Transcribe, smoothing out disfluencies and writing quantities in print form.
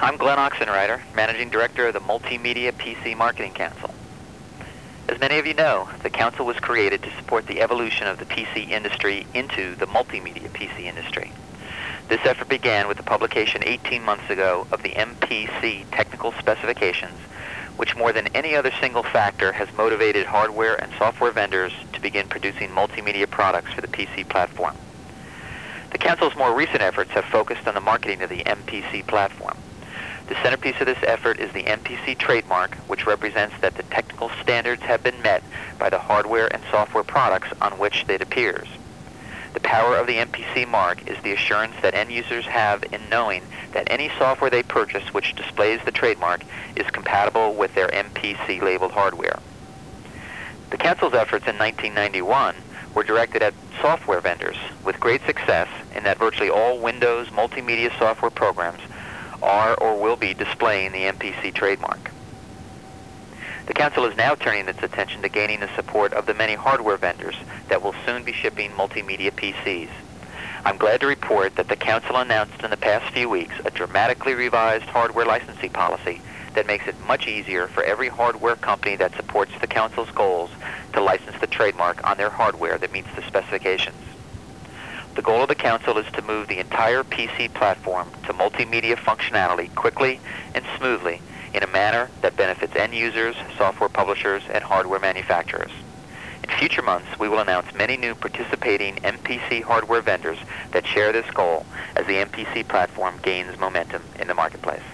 I'm Glenn Oxenreider, Managing Director of the Multimedia PC Marketing Council. As many of you know, the Council was created to support the evolution of the PC industry into the multimedia PC industry. This effort began with the publication 18 months ago of the MPC Technical Specifications, which more than any other single factor has motivated hardware and software vendors to begin producing multimedia products for the PC platform. The Council's more recent efforts have focused on the marketing of the MPC platform. The centerpiece of this effort is the MPC trademark, which represents that the technical standards have been met by the hardware and software products on which it appears. The power of the MPC mark is the assurance that end users have in knowing that any software they purchase which displays the trademark is compatible with their MPC labeled hardware. The Council's efforts in 1991 were directed at software vendors with great success in that virtually all Windows multimedia software programs are or will be displaying the MPC trademark. The Council is now turning its attention to gaining the support of the many hardware vendors that will soon be shipping multimedia PCs. I'm glad to report that the Council announced in the past few weeks a dramatically revised hardware licensing policy that makes it much easier for every hardware company that supports the Council's goals to license the trademark on their hardware that meets the specifications. The goal of the Council is to move the entire PC platform to multimedia functionality quickly and smoothly in a manner that benefits end users, software publishers, and hardware manufacturers. In future months, we will announce many new participating MPC hardware vendors that share this goal as the MPC platform gains momentum in the marketplace.